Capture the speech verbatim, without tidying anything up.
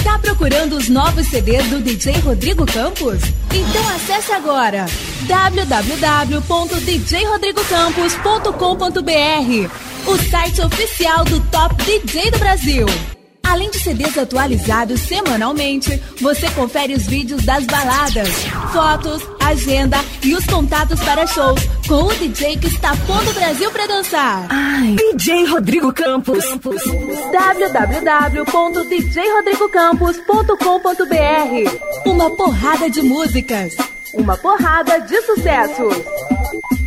Tá procurando os novos C Ds do D J Rodrigo Campos? Então acesse agora w w w ponto d j rodrigo campos ponto com ponto b r, o site oficial do Top D J do Brasil. Além de C Ds atualizados semanalmente, você confere os vídeos das baladas, fotos, agenda e os contatos para shows com o D J que está pondo o Brasil pra dançar. Ai, D J Rodrigo Campos. w w w ponto d j rodrigo campos ponto com ponto b r. Uma porrada de músicas, uma porrada de sucessos.